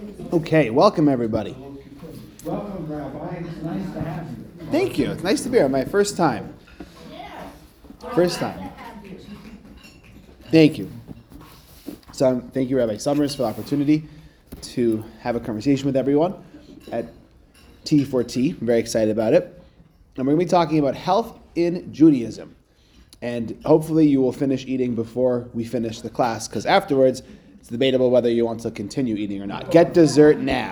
Okay, welcome everybody. Welcome, Rabbi. It's nice to have you. Thank you. It's nice to be here. My first time. First time. Thank you. So thank you, Rabbi Summers, for the opportunity to have a conversation with everyone at T4T. I'm very excited about it. And we're going to be talking about health in Judaism. And hopefully you will finish eating before we finish the class, because afterwards it's debatable whether you want to continue eating or not. Get dessert now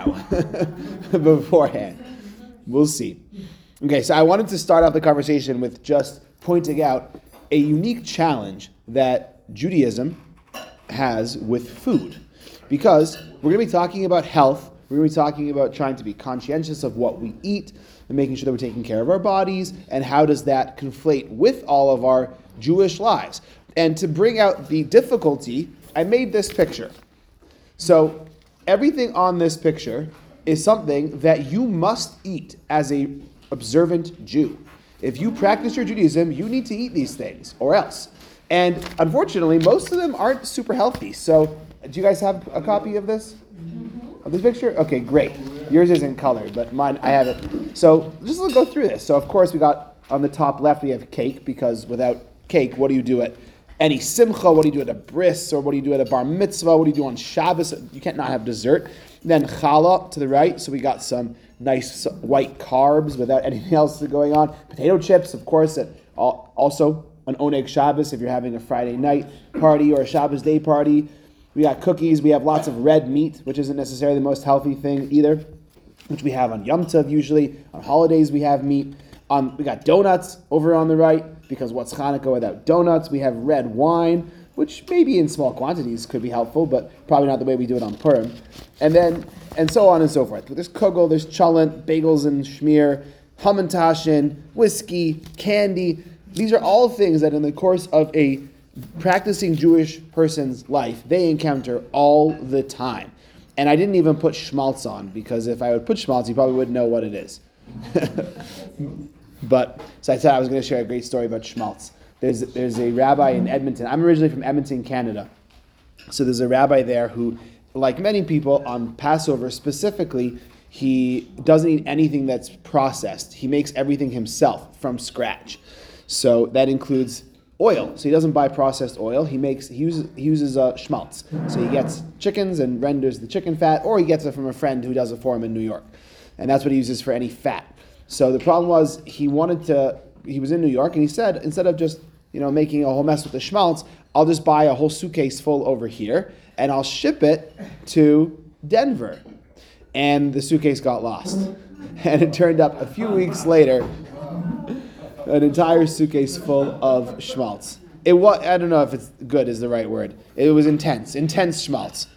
beforehand. We'll see. Okay, so I wanted to start off the conversation with just pointing out a unique challenge that Judaism has with food. Because we're going to be talking about health, we're going to be talking about trying to be conscientious of what we eat and making sure that we're taking care of our bodies, and how does that conflate with all of our Jewish lives. And to bring out the difficulty, I made this picture. So everything on this picture is something that you must eat as a observant Jew. If you practice your Judaism, you need to eat these things, or else. And unfortunately, most of them aren't super healthy. So do you guys have a copy of this? Of this picture? Okay, great. Yours isn't colored, but mine, I have it. So just let's go through this. So of course we got on the top left, we have cake, because without cake, what do you do at any simcha? What do you do at a bris? Or what do you do at a bar mitzvah? What do you do on Shabbos? You can't not have dessert. Then challah to the right. So we got some nice white carbs without anything else going on. Potato chips, of course, also an oneg Shabbos if you're having a Friday night party or a Shabbos day party. We got cookies. We have lots of red meat, which isn't necessarily the most healthy thing either, which we have on Yom Tov usually. On holidays we have meat. We got donuts over on the right, because what's Hanukkah without donuts? We have red wine, which maybe in small quantities could be helpful, but probably not the way we do it on Purim. And so on and so forth. But there's kugel, there's cholent, bagels and schmear, hamantashen, whiskey, candy. These are all things that in the course of a practicing Jewish person's life, they encounter all the time. And I didn't even put schmaltz on, because if I would put schmaltz, you probably wouldn't know what it is. But, so I said I was going to share a great story about schmaltz. There's a rabbi in Edmonton. I'm originally from Edmonton, Canada. So there's a rabbi there who, like many people on Passover specifically, he doesn't eat anything that's processed. He makes everything himself from scratch. So that includes oil. So he doesn't buy processed oil. He uses schmaltz. So he gets chickens and renders the chicken fat, or he gets it from a friend who does it for him in New York. And that's what he uses for any fat. So the problem was he was in New York, and he said, instead of just making a whole mess with the schmaltz, I'll just buy a whole suitcase full over here, and I'll ship it to Denver. And the suitcase got lost. And it turned up a few weeks later, an entire suitcase full of schmaltz. I don't know if it's good is the right word. It was intense schmaltz.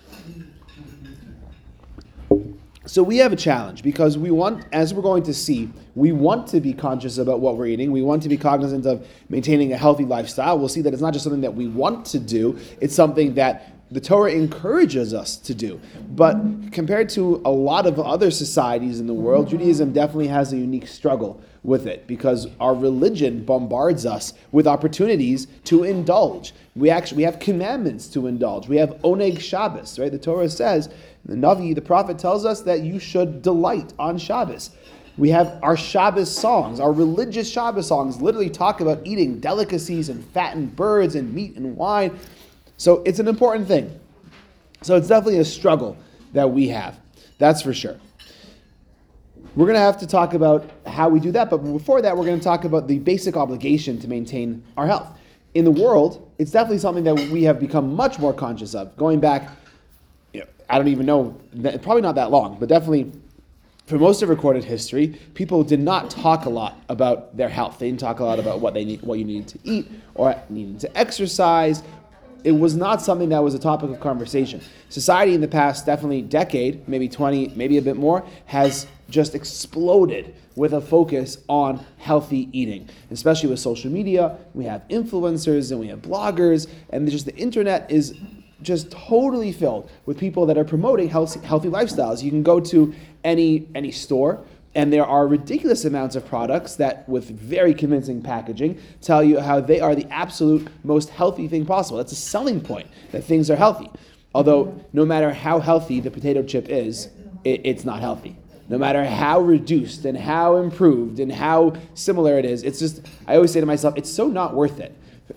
So we have a challenge, because we want, as we're going to see, we want to be conscious about what we're eating. We want to be cognizant of maintaining a healthy lifestyle. We'll see that it's not just something that we want to do, it's something that the Torah encourages us to do. But compared to a lot of other societies in the world, Judaism definitely has a unique struggle with it, because our religion bombards us with opportunities to indulge. We have commandments to indulge. We have oneg Shabbos, right? The Torah says, the Navi, the prophet, tells us that you should delight on Shabbos. We have our Shabbos songs, our religious Shabbos songs literally talk about eating delicacies and fattened birds and meat and wine. So it's an important thing. So it's definitely a struggle that we have. That's for sure. We're going to have to talk about how we do that, but before that, we're going to talk about the basic obligation to maintain our health. In the world, it's definitely something that we have become much more conscious of. Going back, I don't even know, probably not that long, but definitely for most of recorded history, people did not talk a lot about their health. They didn't talk a lot about what you needed to eat or needed to exercise. It was not something that was a topic of conversation. Society in the past, definitely decade, maybe 20, maybe a bit more, has just exploded with a focus on healthy eating, especially with social media. We have influencers and we have bloggers, and just the internet is just totally filled with people that are promoting healthy lifestyles. You can go to any store, and there are ridiculous amounts of products that, with very convincing packaging, tell you how they are the absolute most healthy thing possible. That's a selling point, that things are healthy. Although no matter how healthy the potato chip is, it's not healthy. No matter how reduced and how improved and how similar it is, it's just, I always say to myself, it's so not worth it.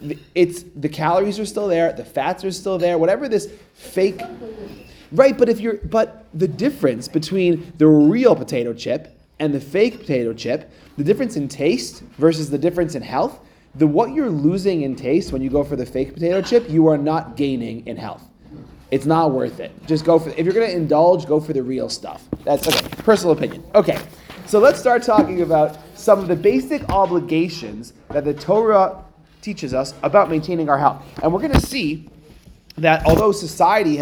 The calories are still there, the fats are still there, whatever this fake, right? But the difference between the real potato chip and the fake potato chip, the difference in taste versus the difference in health, what you're losing in taste when you go for the fake potato chip, you are not gaining in health. It's not worth it. Just go for, if you're going to indulge, go for the real stuff. That's okay. Personal opinion. Okay. So let's start talking about some of the basic obligations that the Torah teaches us about maintaining our health. And we're going to see that although society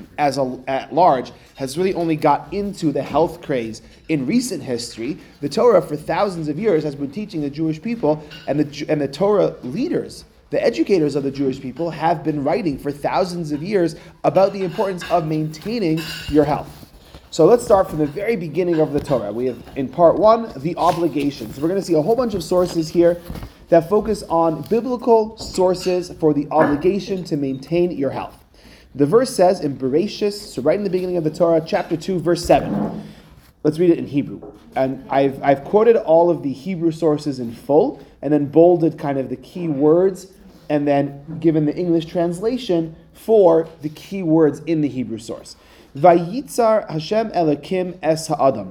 at large has really only got into the health craze in recent history, the Torah for thousands of years has been teaching the Jewish people, and the Torah leaders, the educators of the Jewish people, have been writing for thousands of years about the importance of maintaining your health. So let's start from the very beginning of the Torah. We have, in part 1, the obligations. We're going to see a whole bunch of sources here that focus on biblical sources for the obligation to maintain your health. The verse says in Bereshis, so right in the beginning of the Torah, chapter 2, verse 7. Let's read it in Hebrew. And I've quoted all of the Hebrew sources in full, and then bolded kind of the key words, and then given the English translation for the key words in the Hebrew source. Vayitzar Hashem Elokim es ha'adam.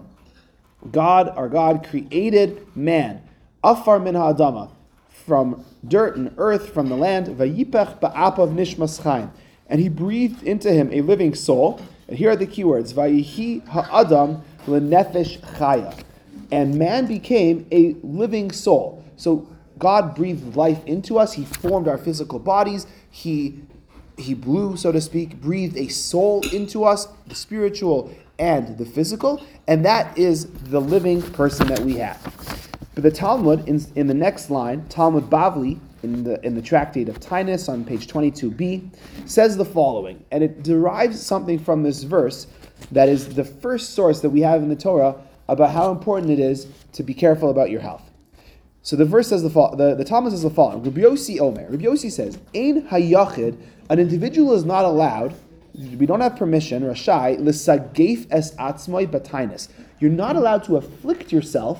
God, our God, created man. Afar min ha'adama. From dirt and earth, from the land. Vayipech ba'apav nishmas chaim. And he breathed into him a living soul. And here are the key words. Vayihi ha'adam lenefesh chaya. And man became a living soul. So God breathed life into us. He formed our physical bodies. He blew, so to speak, breathed a soul into us, the spiritual and the physical, and that is the living person that we have. But the Talmud, in the next line, Talmud Bavli, in the tractate of Tainus on page 22b, says the following, and it derives something from this verse that is the first source that we have in the Torah about how important it is to be careful about your health. So the verse says the Talmud says the following. Rabbi Yossi Omer. Rabbi Yossi says, Ein hayachid, an individual is not allowed, we don't have permission, Rashai, l'sagef es atzmoi batainis. You're not allowed to afflict yourself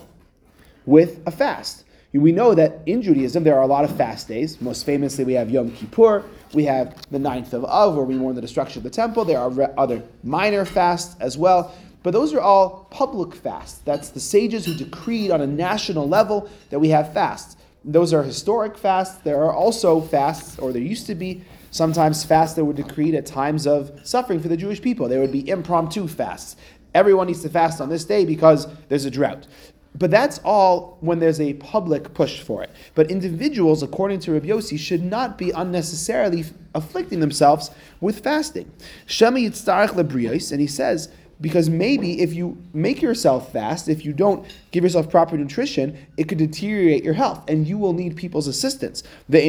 with a fast. We know that in Judaism there are a lot of fast days. Most famously we have Yom Kippur, we have the 9th of Av, where we mourn the destruction of the temple. There are other minor fasts as well. But those are all public fasts. That's the sages who decreed on a national level that we have fasts. Those are historic fasts. There are also fasts, or there used to be sometimes fasts that were decreed at times of suffering for the Jewish people. There would be impromptu fasts. Everyone needs to fast on this day because there's a drought. But that's all when there's a public push for it. But individuals, according to Rabbi Yossi, should not be unnecessarily afflicting themselves with fasting. Shema yitzarech lebriyos, and he says, because maybe if you make yourself fast, if you don't give yourself proper nutrition, it could deteriorate your health, and you will need people's assistance.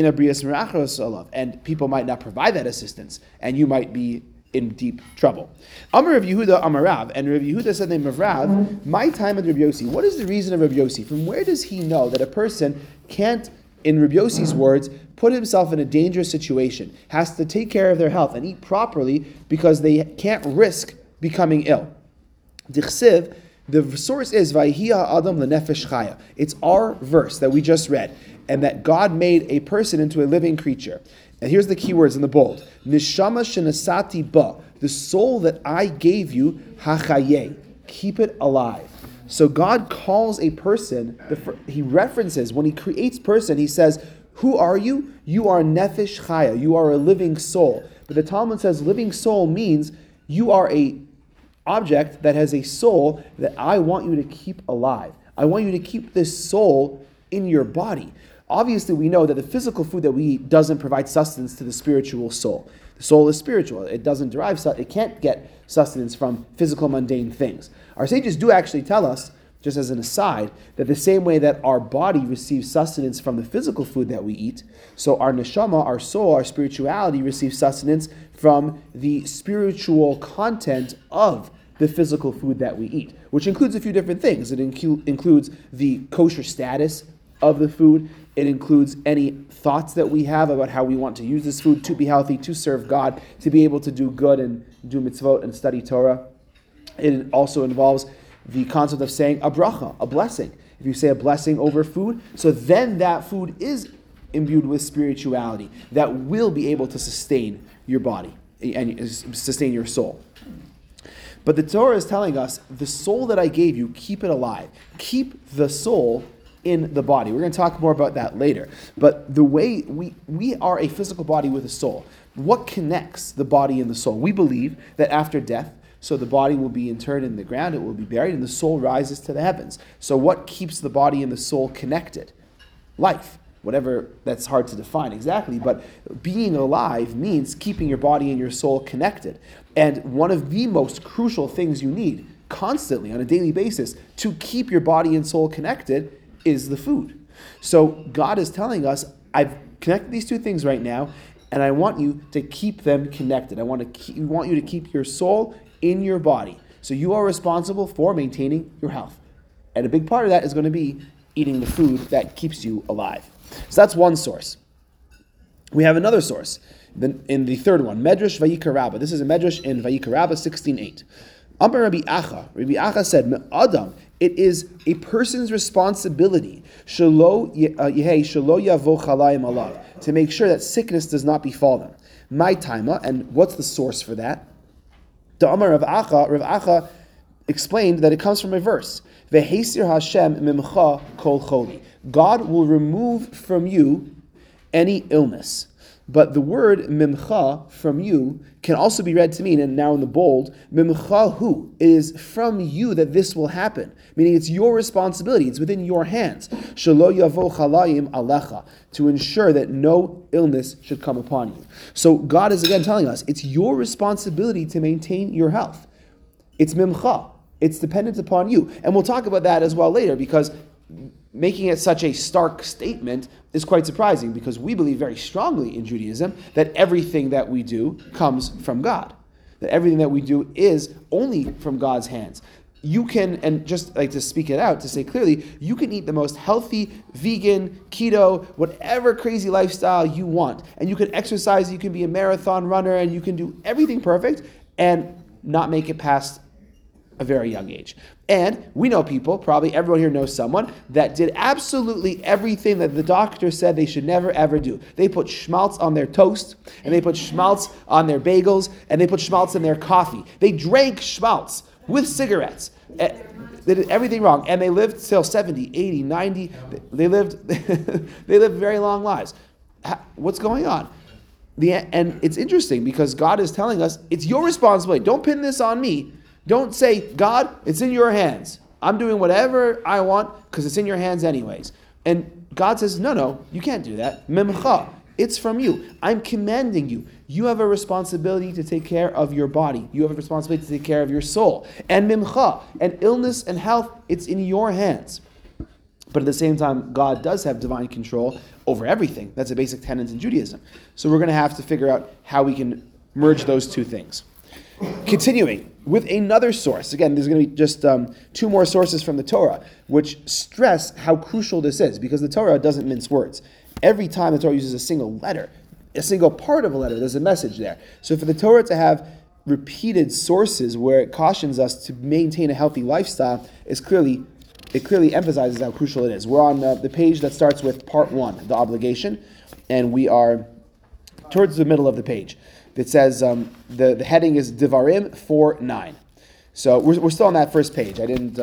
And people might not provide that assistance, and you might be in deep trouble. Amar Rav Yehuda Amar Rav, and Rav Yehuda said the name of Rav, my time at Rav Yossi. What is the reason of Rav Yossi? From where does he know that a person can't, in Rav Yossi's words, put himself in a dangerous situation, has to take care of their health and eat properly because they can't risk becoming ill? Dichsiv, the source is Vayhi Adam lenefesh chaya. It's our verse that we just read, and that God made a person into a living creature. And here's the key words in the bold. Nishama shenasati ba, the soul that I gave you, hachaye, keep it alive. So God calls a person, he references, when he creates person, he says, who are you? You are nefesh chaya, you are a living soul. But the Talmud says living soul means you are a object that has a soul that I want you to keep alive. I want you to keep this soul in your body. Obviously, we know that the physical food that we eat doesn't provide sustenance to the spiritual soul. The soul is spiritual. It doesn't derive, it can't get sustenance from physical mundane things. Our sages do actually tell us, just as an aside, that the same way that our body receives sustenance from the physical food that we eat, so our neshama, our soul, our spirituality receives sustenance from the spiritual content of the physical food that we eat, which includes a few different things. It includes the kosher status of the food. It includes any thoughts that we have about how we want to use this food to be healthy, to serve God, to be able to do good and do mitzvot and study Torah. It also involves the concept of saying a bracha, a blessing. If you say a blessing over food, so then that food is imbued with spirituality that will be able to sustain your body and sustain your soul. But the Torah is telling us, the soul that I gave you, keep it alive. Keep the soul in the body. We're going to talk more about that later. But the way we are a physical body with a soul. What connects the body and the soul? We believe that after death, so the body will be interred in the ground, it will be buried, and the soul rises to the heavens. So what keeps the body and the soul connected? Life. Whatever, that's hard to define exactly, but being alive means keeping your body and your soul connected. And one of the most crucial things you need constantly on a daily basis to keep your body and soul connected is the food. So God is telling us, I've connected these two things right now, and I want you to keep them connected. I want you to keep your soul in your body. So you are responsible for maintaining your health. And a big part of that is going to be eating the food that keeps you alive. So that's one source. We have another source in the third one, Medrash Vayikra Rabbah. This is a Medrash in Vayikra Rabbah 16:8. Amar Rabbi Acha said, Adam, it is a person's responsibility shelo yavo chalayim alav, to make sure that sickness does not befall them. My taima, and what's the source for that? The Amar Rav Acha explained that it comes from a verse. Vehesir Hashem mimcha kol choli. God will remove from you any illness. But the word mimcha, from you, can also be read to mean, and now in the bold, mimcha hu. It is from you that this will happen. Meaning it's your responsibility, it's within your hands. Shelo yavo chalayim alecha. To ensure that no illness should come upon you. So God is again telling us, it's your responsibility to maintain your health. It's mimcha. It's dependent upon you. And we'll talk about that as well later, because making it such a stark statement is quite surprising, because we believe very strongly in Judaism that everything that we do comes from God. That everything that we do is only from God's hands. You can, and just like to speak it out, to say clearly, you can eat the most healthy, vegan, keto, whatever crazy lifestyle you want. And you can exercise, you can be a marathon runner, and you can do everything perfect and not make it past a very young age. And we know people, probably everyone here knows someone, that did absolutely everything that the doctor said they should never ever do. They put schmaltz on their toast, and they put schmaltz on their bagels, and they put schmaltz in their coffee. They drank schmaltz with cigarettes. They did everything wrong, and they lived till 70, 80, 90. They lived very long lives. What's going on? And it's interesting, because God is telling us, it's your responsibility. Don't pin this on me. Don't say, God, it's in your hands. I'm doing whatever I want because it's in your hands anyways. And God says, no, you can't do that. Mimcha, it's from you. I'm commanding you. You have a responsibility to take care of your body. You have a responsibility to take care of your soul. And mimcha, and illness and health, it's in your hands. But at the same time, God does have divine control over everything. That's a basic tenet in Judaism. So we're going to have to figure out how we can merge those two things. Continuing with another source. Again, there's going to be just two more sources from the Torah, which stress how crucial this is, because the Torah doesn't mince words. Every time the Torah uses a single letter, a single part of a letter, there's a message there. So for the Torah to have repeated sources where it cautions us to maintain a healthy lifestyle, it clearly emphasizes how crucial it is. We're on the page that starts with part 1, the obligation, and we are towards the middle of the page. It says, the heading is Devarim 4:9. So we're still on that first page. I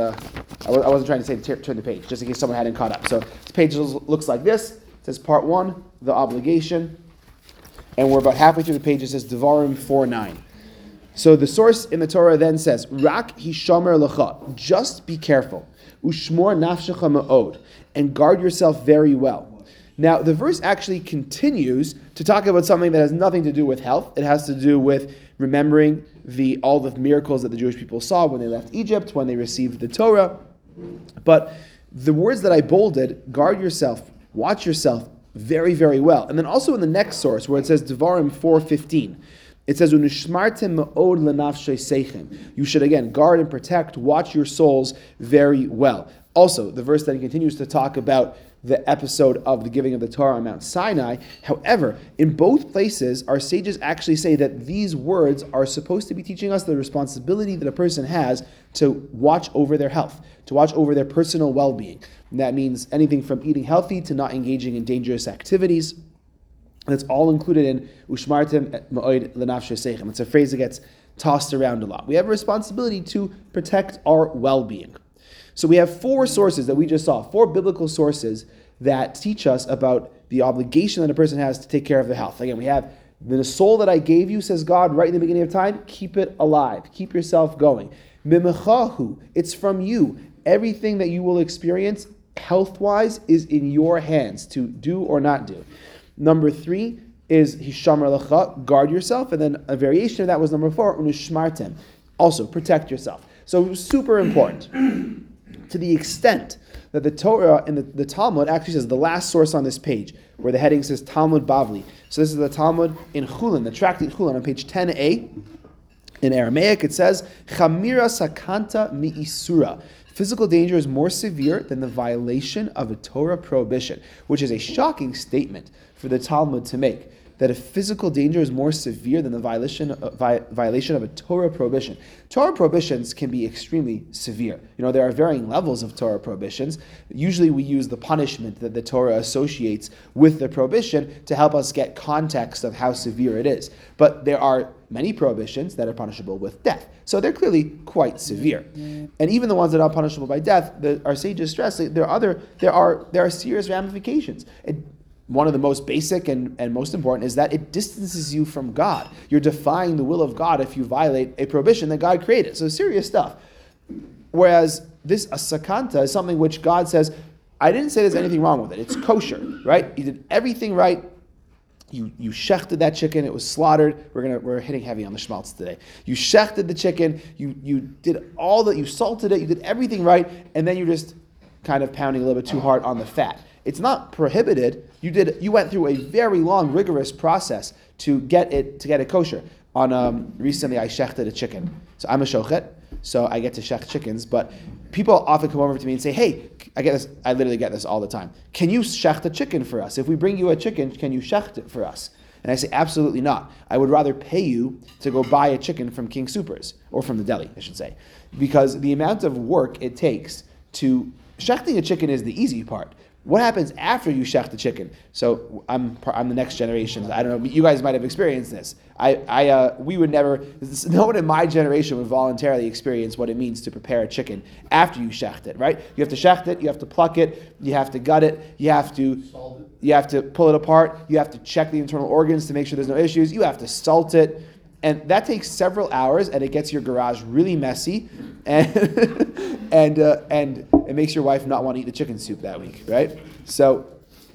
wasn't trying to say turn the page, just in case someone hadn't caught up. So this page looks like this. It says part 1, the obligation. And we're about halfway through the page. It says Devarim 4:9. So the source in the Torah then says, Rak hishomer lecha, just be careful. Ushmor nafshecha ma'od, and guard yourself very well. Now, the verse actually continues to talk about something that has nothing to do with health. It has to do with remembering all the miracles that the Jewish people saw when they left Egypt, when they received the Torah. But the words that I bolded, guard yourself, watch yourself very, very well. And then also in the next source, where it says Devarim 4:15, it says, "Unishmartem me'od lenafshei seichem." You should again guard and protect, watch your souls very well. Also, the verse then continues to talk about the episode of the giving of the Torah on Mount Sinai. However, in both places, our sages actually say that these words are supposed to be teaching us the responsibility that a person has to watch over their health, to watch over their personal well-being. And that means anything from eating healthy to not engaging in dangerous activities. That's all included in Ushmartem Ma'od L'Nafshe Seichem. It's a phrase that gets tossed around a lot. We have a responsibility to protect our well-being. So we have 4 sources that we just saw, 4 biblical sources that teach us about the obligation that a person has to take care of their health. Again, we have the soul that I gave you, says God, right in the beginning of time, keep it alive. Keep yourself going. Mimechahu, it's from you. Everything that you will experience health-wise is in your hands to do or not do. Number 3 is Hishamar Lecha, guard yourself. And then a variation of that was number 4, Unushmartem, also protect yourself. So super important. To the extent that the Torah in the Talmud actually says, the last source on this page, where the heading says Talmud Bavli. So this is the Talmud in Chulin, the tractate Chulin, on page 10a. In Aramaic, it says, Chamira sakanta mi'isura. Physical danger is more severe than the violation of a Torah prohibition, which is a shocking statement for the Talmud to make, that a physical danger is more severe than the violation of a Torah prohibition. Torah prohibitions can be extremely severe. There are varying levels of Torah prohibitions. Usually we use the punishment that the Torah associates with the prohibition to help us get context of how severe it is. But there are many prohibitions that are punishable with death. So they're clearly quite severe. And even the ones that are punishable by death, our sages stress there are serious ramifications. One of the most basic and most important is that it distances you from God. You're defying the will of God if you violate a prohibition that God created. So serious stuff. Whereas this sakanta is something which God says, I didn't say there's anything wrong with it. It's kosher, right? You did everything right. You shechted that chicken. It was slaughtered. We're hitting heavy on the schmaltz today. You shechted the chicken. You did all that. You salted it. You did everything right, and then you're just kind of pounding a little bit too hard on the fat. It's not prohibited. You went through a very long, rigorous process to get it kosher. Recently, I shechted a chicken. So I'm a shochet, so I get to shech chickens. But people often come over to me and say, "Hey, I get this. I literally get this all the time. Can you shecht a chicken for us? If we bring you a chicken, can you shecht it for us?" And I say, absolutely not. I would rather pay you to go buy a chicken from King Supers, or from the deli, I should say, because the amount of work it takes to shechting a chicken is the easy part. What happens after you shech the chicken? So I'm the next generation. I don't know. You guys might have experienced this. We would never. No one in my generation would voluntarily experience what it means to prepare a chicken after you shecht it. Right? You have to shecht it. You have to pluck it. You have to gut it. You have to pull it apart. You have to check the internal organs to make sure there's no issues. You have to salt it. And that takes several hours, and it gets your garage really messy, and it makes your wife not want to eat the chicken soup that week, right? So,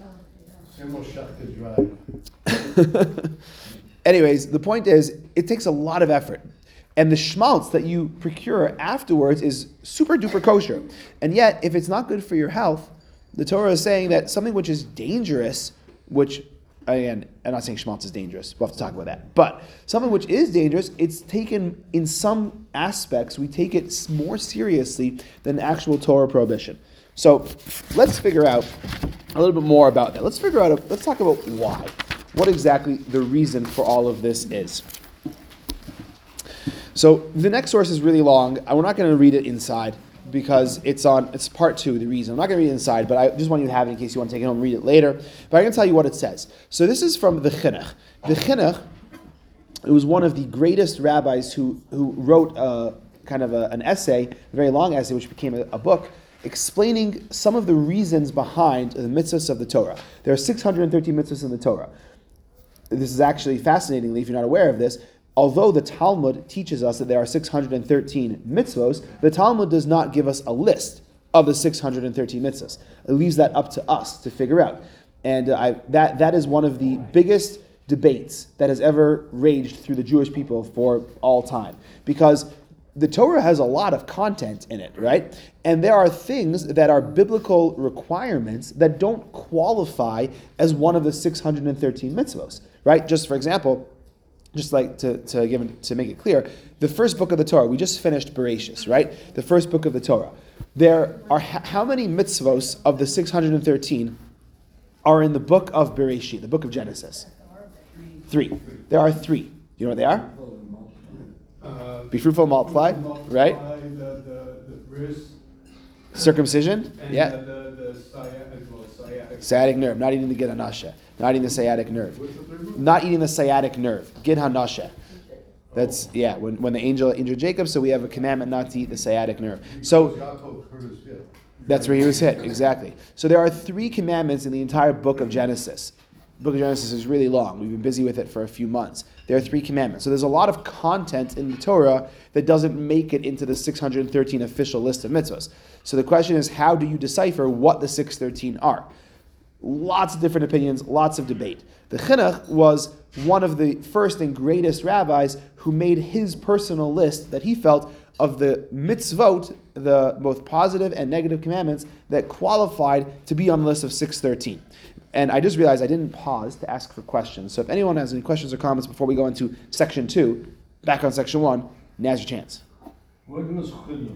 anyways, the point is, it takes a lot of effort, and the schmaltz that you procure afterwards is super duper kosher, and yet, if it's not good for your health, the Torah is saying that something which is dangerous, which again, I'm not saying schmaltz is dangerous. We'll have to talk about that. But something which is dangerous, it's taken in some aspects, we take it more seriously than the actual Torah prohibition. So let's figure out a little bit more about that. Let's talk about why. What exactly the reason for all of this is. So the next source is really long. We're not going to read it inside, because it's part 2, the reason. I'm not going to read it inside, but I just want you to have it in case you want to take it home and read it later. But I'm going to tell you what it says. So this is from the Chinuch. The Chinuch, it was one of the greatest rabbis who wrote an essay, a very long essay, which became a book, explaining some of the reasons behind the mitzvahs of the Torah. There are 613 mitzvahs in the Torah. This is actually, fascinatingly, if you're not aware of this, although the Talmud teaches us that there are 613 mitzvos, the Talmud does not give us a list of the 613 mitzvahs. It leaves that up to us to figure out. And that is one of the biggest debates that has ever raged through the Jewish people for all time. Because the Torah has a lot of content in it, right? And there are things that are biblical requirements that don't qualify as one of the 613 mitzvos, right? Just for example, just like to make it clear, the first book of the Torah, we just finished Bereshis, right? The first book of the Torah. There are how many mitzvos of the 613 are in the book of Bereshit, the book of Genesis? 3. There are 3. You know what they are? Be fruitful, multiply, right? The bris. Circumcision, And yeah. the sciatic. Sciatic nerve, not eating the gid hanashe, not eating the sciatic nerve, not eating the sciatic nerve, gid hanashe. That's when the angel injured Jacob, so we have a commandment not to eat the sciatic nerve. So that's where he was hit, exactly. So there are 3 commandments in the entire book of Genesis. The book of Genesis is really long. We've been busy with it for a few months. There are 3 commandments. So there's a lot of content in the Torah that doesn't make it into the 613 official list of mitzvahs. So the question is, how do you decipher what the 613 are? Lots of different opinions, lots of debate. The Chinuch was one of the first and greatest rabbis who made his personal list that he felt of the mitzvot, the both positive and negative commandments that qualified to be on the list of 613. And I just realized I didn't pause to ask for questions. So if anyone has any questions or comments before we go into section 2, back on section 1, now's your chance. What was Chinuch?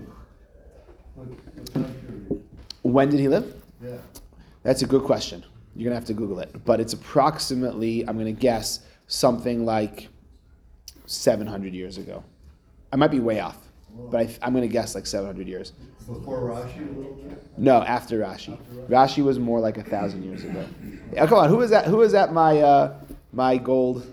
What time period? When did he live? Yeah. That's a good question. You're going to have to Google it. But it's approximately, I'm going to guess, something like 700 years ago. I might be way off, but I'm going to guess like 700 years. Before Rashi a little bit? No, after Rashi. Rashi was more like 1,000 years ago. Yeah, come on, who was at my gold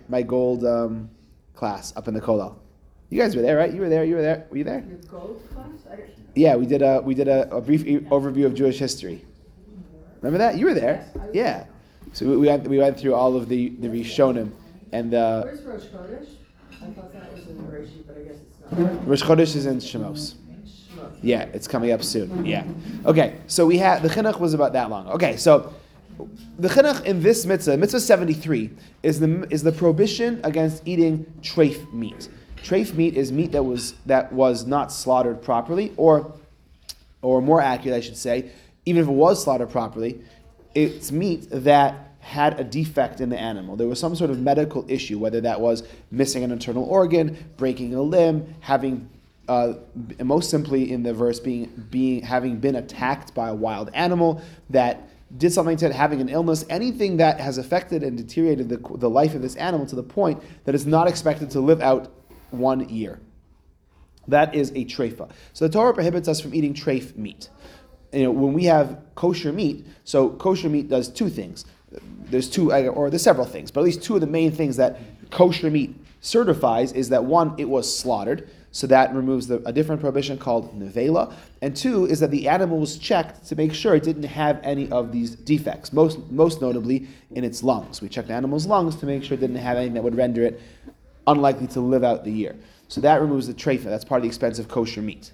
class up in the Kollel? You guys were there, right? You were there. Were you there? Your gold class? Yeah, we did a brief overview of Jewish history. Remember that? You were there. Yeah. So we went through all of the Rishonim and the Where's Rosh Chodesh? I thought that was in the Bereshit, but I guess it's not. Rosh Chodesh is in Shemos. Shemot. Yeah, it's coming up soon. Yeah. Okay, so we had the chinuch was about that long. Okay, so the chinuch in this mitzvah 73, is the prohibition against eating treif meat. Treif meat is meat that was not slaughtered properly, or more accurate, I should say, even if it was slaughtered properly, it's meat that had a defect in the animal. There was some sort of medical issue, whether that was missing an internal organ, breaking a limb, having, most simply in the verse, having been attacked by a wild animal that did something to it, having an illness, anything that has affected and deteriorated the life of this animal to the point that it's not expected to live out 1 year. That is a treifa. So the Torah prohibits us from eating treif meat. When we have kosher meat, so kosher meat does 2 things. There's several things, but at least 2 of the main things that kosher meat certifies is that 1, it was slaughtered, so that removes a different prohibition called nevela, and 2 is that the animal was checked to make sure it didn't have any of these defects, most notably in its lungs. We checked the animal's lungs to make sure it didn't have anything that would render it unlikely to live out the year. So that removes the treifa. That's part of the expensive kosher meat.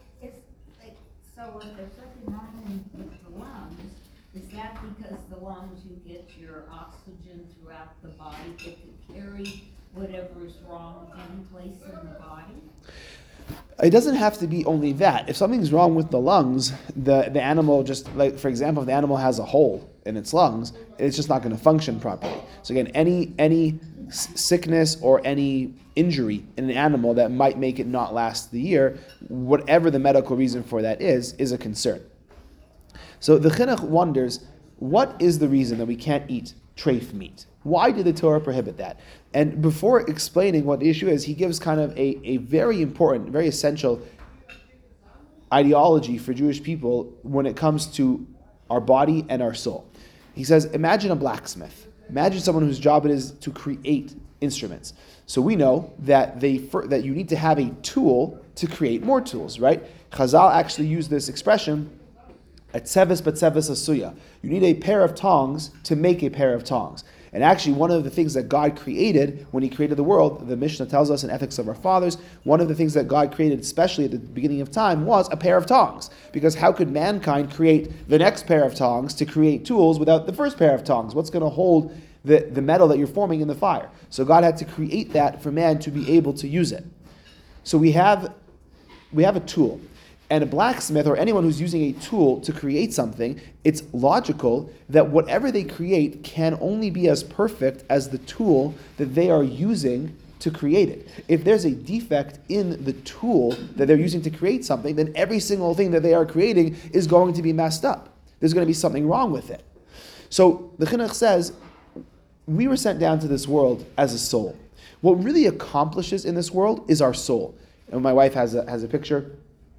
So if there's something wrong with the lungs, is that because the lungs you get your oxygen throughout the body, get to carry whatever is wrong any place in the body? It doesn't have to be only that. If something's wrong with the lungs, the animal just, like, for example, if the animal has a hole in its lungs, it's just not going to function properly. So again, any sickness or any injury in an animal that might make it not last the year, whatever the medical reason for that is a concern. So the chinuch wonders, what is the reason that we can't eat treif meat? Why did the Torah prohibit that? And before explaining what the issue is, he gives kind of a very important, very essential ideology for Jewish people when it comes to our body and our soul. He says, imagine a blacksmith. Imagine someone whose job it is to create instruments. So we know that that you need to have a tool to create more tools, right? Chazal actually used this expression, atzeves batzeves asuya. You need a pair of tongs to make a pair of tongs. And actually, one of the things that God created when He created the world, the Mishnah tells us in Ethics of Our Fathers, one of the things that God created, especially at the beginning of time, was a pair of tongs. Because how could mankind create the next pair of tongs to create tools without the first pair of tongs? What's going to hold the metal that you're forming in the fire? So God had to create that for man to be able to use it. So we have a tool. And a blacksmith or anyone who's using a tool to create something, it's logical that whatever they create can only be as perfect as the tool that they are using to create it. If there's a defect in the tool that they're using to create something, then every single thing that they are creating is going to be messed up. There's going to be something wrong with it. So the Chinuch says, we were sent down to this world as a soul. What really accomplishes in this world is our soul. And my wife has a picture.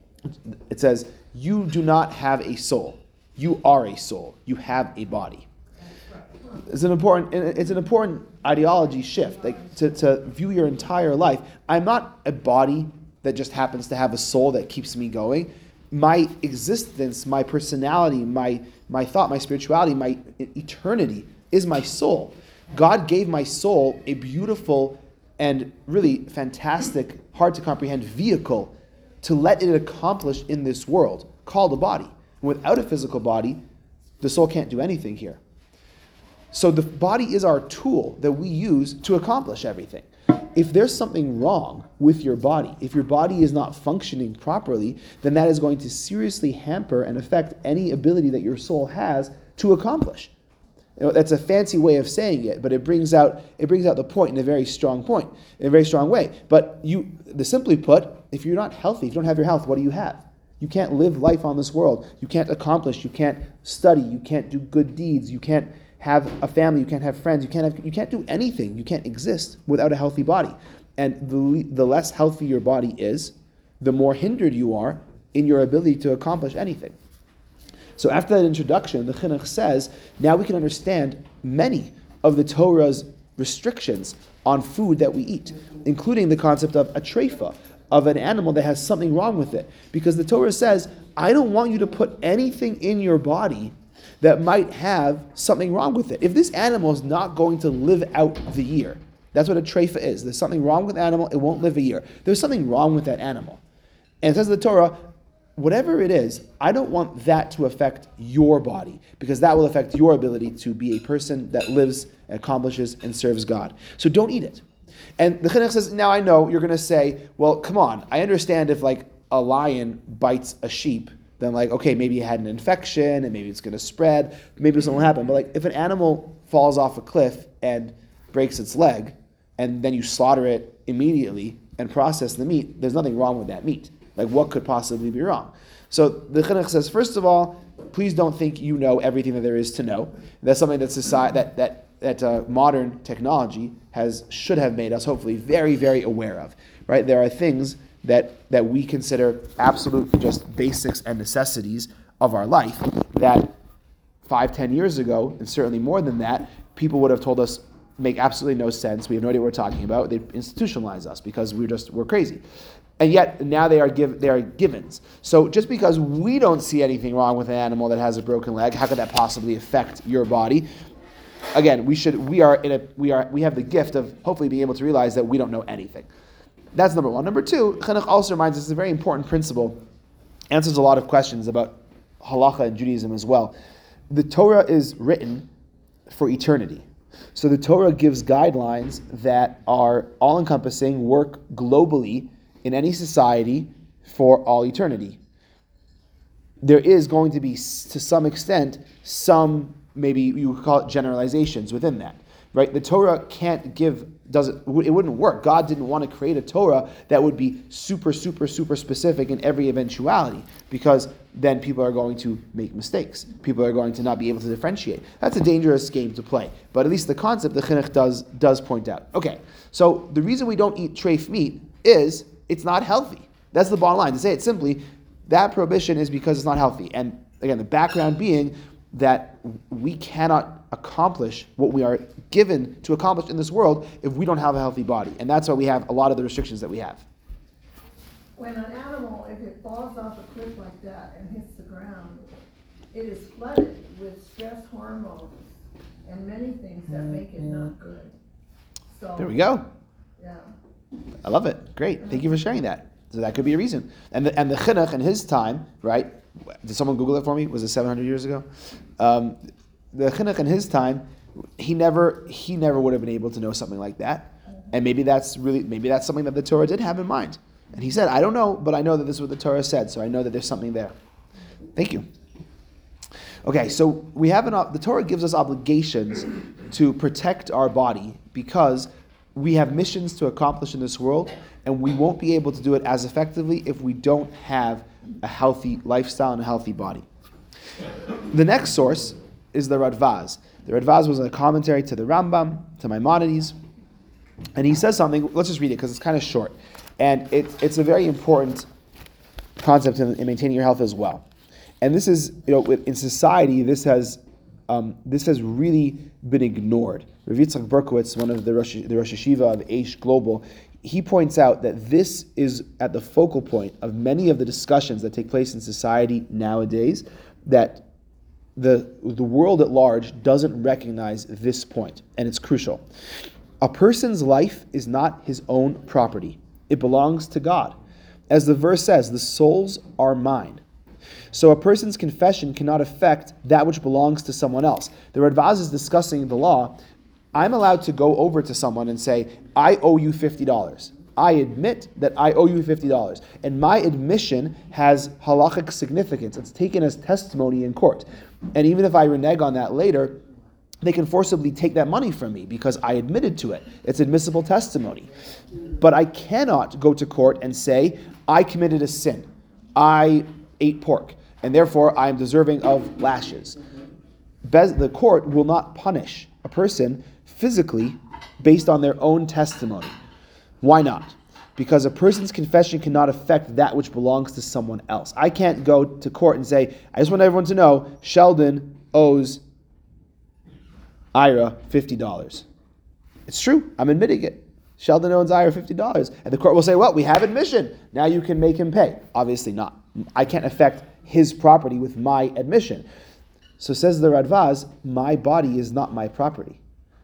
It says, you do not have a soul. You are a soul. You have a body. It's an important ideology shift, like to view your entire life. I'm not a body that just happens to have a soul that keeps me going. My existence, my personality, my thought, my spirituality, my eternity is my soul. God gave my soul a beautiful and really fantastic, hard to comprehend vehicle to let it accomplish in this world, called a body. Without a physical body, the soul can't do anything here. So the body is our tool that we use to accomplish everything. If there's something wrong with your body, if your body is not functioning properly, then that is going to seriously hamper and affect any ability that your soul has to accomplish. You know, that's a fancy way of saying it, but it brings out the point in a very strong way. But simply put, if you're not healthy, if you don't have your health, what do you have? You can't live life on this world. You can't accomplish. You can't study. You can't do good deeds. You can't have a family. You can't have friends. You can't do anything. You can't exist without a healthy body. And the less healthy your body is, the more hindered you are in your ability to accomplish anything. So after that introduction, the Chinuch says, now we can understand many of the Torah's restrictions on food that we eat, including the concept of a treifa, of an animal that has something wrong with it. Because the Torah says, I don't want you to put anything in your body that might have something wrong with it. If this animal is not going to live out the year, that's what a treifa is. There's something wrong with the animal, it won't live a year. There's something wrong with that animal. And it says in the Torah, whatever it is, I don't want that to affect your body, because that will affect your ability to be a person that lives, accomplishes, and serves God. So don't eat it. And the Chinuch says, now I know you're going to say, well, come on, I understand if like a lion bites a sheep, then like, okay, maybe it had an infection and maybe it's going to spread, maybe something will happen. But like if an animal falls off a cliff and breaks its leg, and then you slaughter it immediately and process the meat, there's nothing wrong with that meat. Like what could possibly be wrong? So the Chinuch says, first of all, please don't think you know everything that there is to know. That's something that society, that modern technology should have made us hopefully very, very aware of. Right? There are things that we consider absolute just basics and necessities of our life that 5-10 years ago, and certainly more than that, people would have told us make absolutely no sense. We have no idea what we're talking about. They institutionalize us because we're crazy. And yet now they are givens. So just because we don't see anything wrong with an animal that has a broken leg, how could that possibly affect your body? Again, we have the gift of hopefully being able to realize that we don't know anything. That's number one. Number two, Chinuch also reminds us a very important principle, answers a lot of questions about halacha and Judaism as well. The Torah is written for eternity. So the Torah gives guidelines that are all-encompassing, work globally in any society for all eternity. There is going to be, to some extent, some, maybe you could call it generalizations within that, right? The Torah it wouldn't work. God didn't want to create a Torah that would be super, super, super specific in every eventuality, because then people are going to make mistakes. People are going to not be able to differentiate. That's a dangerous game to play. But at least the concept the Chinuch does point out. Okay, so the reason we don't eat treif meat is it's not healthy. That's the bottom line. To say it simply, that prohibition is because it's not healthy. And again, the background being that we cannot accomplish what we are given to accomplish in this world if we don't have a healthy body. And that's why we have a lot of the restrictions that we have. When an animal, if it falls off a cliff like that and hits the ground, it is flooded with stress hormones and many things that make it not good. So There we go. yeah. I love it. Great. Thank you for sharing that. So that could be a reason. And the Chinuch in his time, right? Did someone Google it for me? Was it 700 years ago? The Chinuch in his time, he never would have been able to know something like that. And maybe that's something that the Torah did have in mind. And he said, I don't know, but I know that this is what the Torah said, so I know that there's something there. Thank you. Okay, so we have the Torah gives us obligations to protect our body because we have missions to accomplish in this world, and we won't be able to do it as effectively if we don't have a healthy lifestyle and a healthy body. The next source is the Radvaz. The Radvaz was a commentary to the Rambam, to Maimonides, and he says something. Let's just read it because it's kind of short, and it's a very important concept in maintaining your health as well. And this is, in society, this has really been ignored. Rav Yitzchak Berkowitz, one of the Rosh Yeshiva of Aish Global, he points out that this is at the focal point of many of the discussions that take place in society nowadays, that the world at large doesn't recognize this point, and it's crucial. A person's life is not his own property. It belongs to God. As the verse says, the souls are mine. So a person's confession cannot affect that which belongs to someone else. The Radvaz is discussing the law. I'm allowed to go over to someone and say, I owe you $50. I admit that I owe you $50. And my admission has halachic significance. It's taken as testimony in court. And even if I renege on that later, they can forcibly take that money from me because I admitted to it. It's admissible testimony. But I cannot go to court and say, I committed a sin. I ate pork, and therefore I am deserving of lashes. The court will not punish a person physically based on their own testimony. Why not? Because a person's confession cannot affect that which belongs to someone else. I can't go to court and say, I just want everyone to know Sheldon owes Ira $50. It's true. I'm admitting it. Sheldon owes Ira $50. And the court will say, well, we have admission. Now you can make him pay. Obviously not. I can't affect his property with my admission. So says the Radvaz, my body is not my property.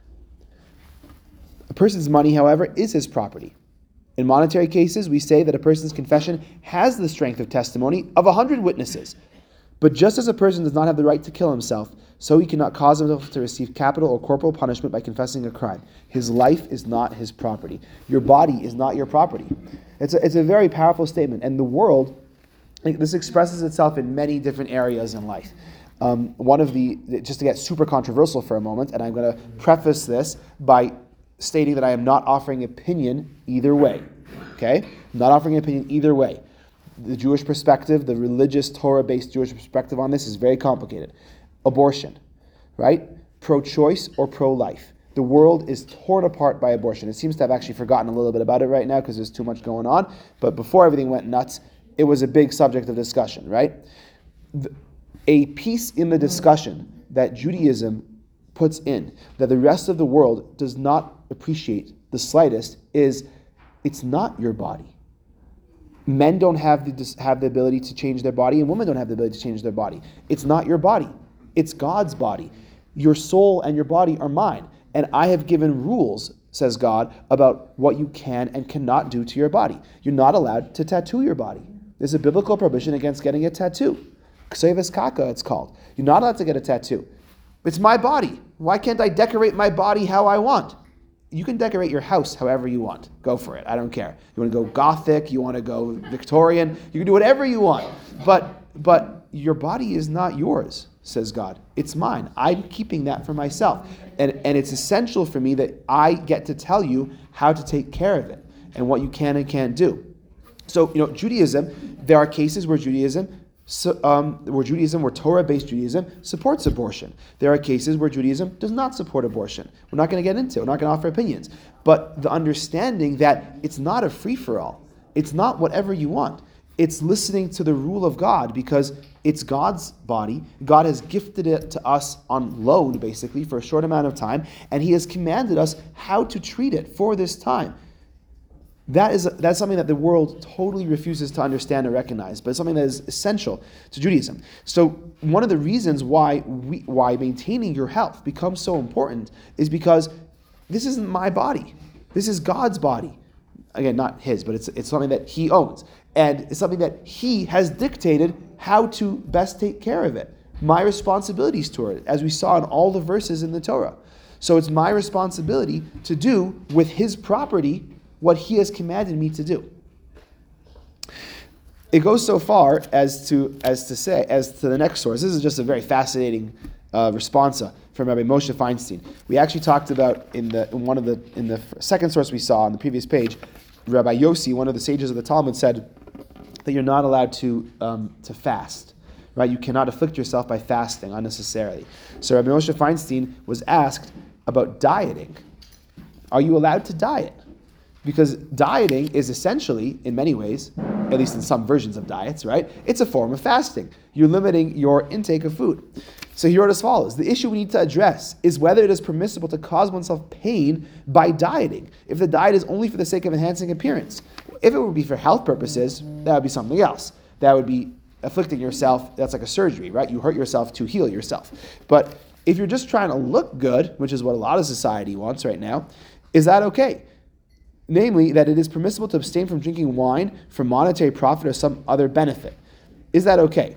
A person's money, however, is his property. In monetary cases, we say that a person's confession has the strength of testimony of 100 witnesses. But just as a person does not have the right to kill himself, so he cannot cause himself to receive capital or corporal punishment by confessing a crime. His life is not his property. Your body is not your property. It's a very powerful statement. And the world, this expresses itself in many different areas in life. Just to get super controversial for a moment, and I'm going to preface this by stating that I am not offering opinion either way. Okay? I'm not offering an opinion either way. The Jewish perspective, the religious Torah-based Jewish perspective on this is very complicated. Abortion, right? Pro-choice or pro-life. The world is torn apart by abortion. It seems to have actually forgotten a little bit about it right now because there's too much going on. But before everything went nuts, it was a big subject of discussion, right? A piece in the discussion that Judaism puts in, that the rest of the world does not appreciate the slightest, is it's not your body. Men don't have the ability to change their body, and women don't have the ability to change their body. It's not your body. It's God's body. Your soul and your body are mine. And I have given rules, says God, about what you can and cannot do to your body. You're not allowed to tattoo your body. There's a biblical prohibition against getting a tattoo. Ksevas kaka, it's called. You're not allowed to get a tattoo. It's my body. Why can't I decorate my body how I want? You can decorate your house however you want. Go for it. I don't care. You want to go Gothic, you want to go Victorian, you can do whatever you want. But your body is not yours, says God. It's mine. I'm keeping that for myself. And it's essential for me that I get to tell you how to take care of it and what you can and can't do. So, Judaism, there are cases where where Torah-based Judaism supports abortion. There are cases where Judaism does not support abortion. We're not going to get into it. We're not going to offer opinions. But the understanding that it's not a free-for-all. It's not whatever you want. It's listening to the rule of God because it's God's body. God has gifted it to us on loan, basically, for a short amount of time, and He has commanded us how to treat it for this time. That's something that the world totally refuses to understand or recognize, but it's something that is essential to Judaism. So one of the reasons why maintaining your health becomes so important is because this isn't my body. This is God's body. Again, not His, but it's something that He owns. And it's something that He has dictated how to best take care of it. My responsibilities toward it, as we saw in all the verses in the Torah. So it's my responsibility to do with His property what He has commanded me to do. It goes so far as to the next source. This is just a very fascinating responsa from Rabbi Moshe Feinstein. We actually talked about in the second source we saw on the previous page, Rabbi Yossi, one of the sages of the Talmud, said that you're not allowed to fast. Right? You cannot afflict yourself by fasting unnecessarily. So Rabbi Moshe Feinstein was asked about dieting. Are you allowed to diet? Because dieting is essentially, in many ways, at least in some versions of diets, right? It's a form of fasting. You're limiting your intake of food. So he wrote as follows: the issue we need to address is whether it is permissible to cause oneself pain by dieting, if the diet is only for the sake of enhancing appearance. If it would be for health purposes, that would be something else. That would be afflicting yourself. That's like a surgery, right? You hurt yourself to heal yourself. But if you're just trying to look good, which is what a lot of society wants right now, is that okay? Namely, that it is permissible to abstain from drinking wine for monetary profit or some other benefit. Is that okay?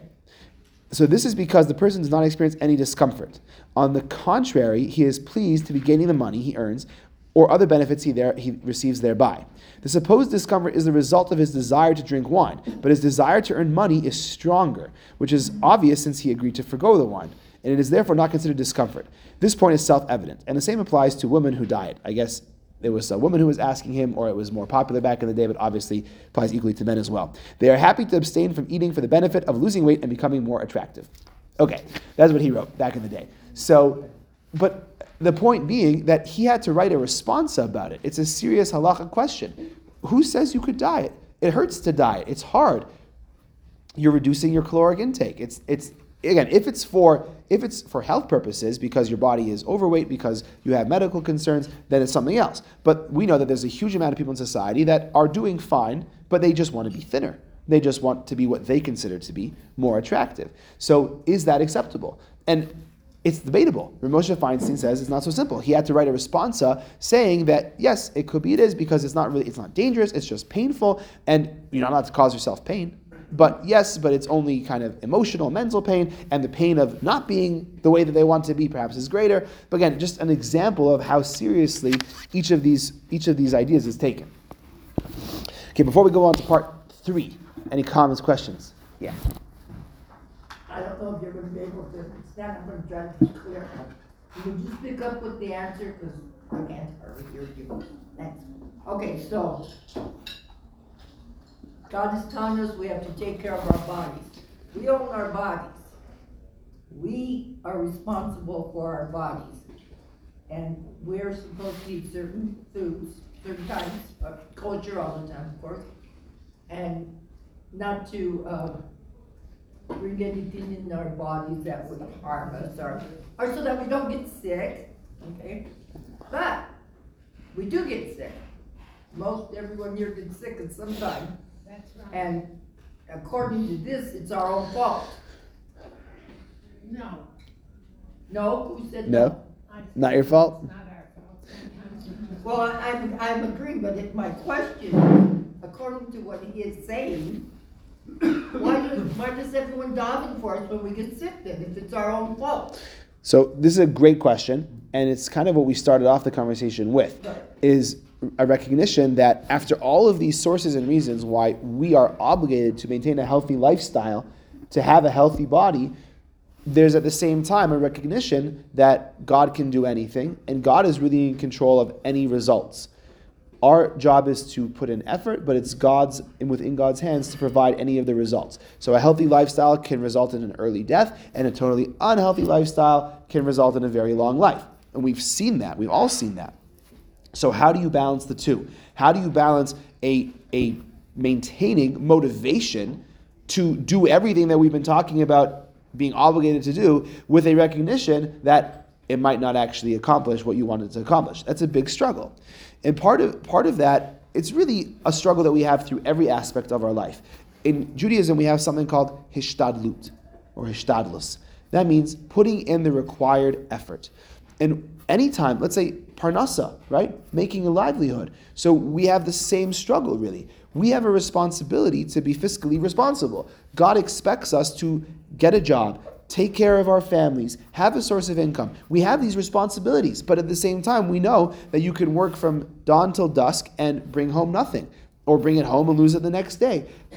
So this is because the person does not experience any discomfort. On the contrary, he is pleased to be gaining the money he earns or other benefits he receives thereby. The supposed discomfort is the result of his desire to drink wine, but his desire to earn money is stronger, which is obvious since he agreed to forgo the wine, and it is therefore not considered discomfort. This point is self-evident, and the same applies to women who diet. I guess there was a woman who was asking him, or it was more popular back in the day, but obviously applies equally to men as well. They are happy to abstain from eating for the benefit of losing weight and becoming more attractive. Okay, that's what he wrote back in the day. So, but the point being that he had to write a response about it. It's a serious halacha question. Who says you could diet? It hurts to diet. It's hard. You're reducing your caloric intake. It's again, if it's for health purposes, because your body is overweight, because you have medical concerns, then it's something else. But we know that there's a huge amount of people in society that are doing fine, but they just want to be thinner. They just want to be what they consider to be more attractive. So is that acceptable? And it's debatable. Moshe Feinstein says it's not so simple. He had to write a responsa saying that yes, it could be it is, because it's not dangerous, it's just painful, and you're not allowed to cause yourself pain. But yes, but it's only kind of emotional, mental pain, and the pain of not being the way that they want to be perhaps is greater. But again, just an example of how seriously each of these ideas is taken. Okay, before we go on to part 3, any comments, questions? Yeah. I don't know if you're going to be able to understand. I'm going to try to be clear. Can you just pick up with the answer, because I can't hardly hear you. Thanks. Okay, so God is telling us we have to take care of our bodies. We own our bodies. We are responsible for our bodies. And we're supposed to eat certain foods, certain times, culture all the time, of course, and not to bring anything in our bodies that would harm us or so that we don't get sick, okay? But we do get sick. Most everyone here gets sick at some time. That's right. And according to this, it's our own fault. No. No? Who said No? Not your fault? Not our fault. Well, I'm agreeing, but my question, according to what he is saying, why does everyone daven for us when we get sick then, if it's our own fault? So this is a great question, and it's kind of what we started off the conversation with, is a recognition that after all of these sources and reasons why we are obligated to maintain a healthy lifestyle, to have a healthy body, there's at the same time a recognition that God can do anything, and God is really in control of any results. Our job is to put in effort, but it's within God's hands to provide any of the results. So a healthy lifestyle can result in an early death, and a totally unhealthy lifestyle can result in a very long life. And we've seen that. We've all seen that. So how do you balance the two? How do you balance a maintaining motivation to do everything that we've been talking about being obligated to do with a recognition that it might not actually accomplish what you wanted to accomplish? That's a big struggle. And part of that, it's really a struggle that we have through every aspect of our life. In Judaism, we have something called hishtadlut, or hishtadlus. That means putting in the required effort. And anytime, let's say parnasa, right? Making a livelihood. So we have the same struggle, really. We have a responsibility to be fiscally responsible. God expects us to get a job, take care of our families, have a source of income. We have these responsibilities, but at the same time, we know that you can work from dawn till dusk and bring home nothing, or bring it home and lose it the next day.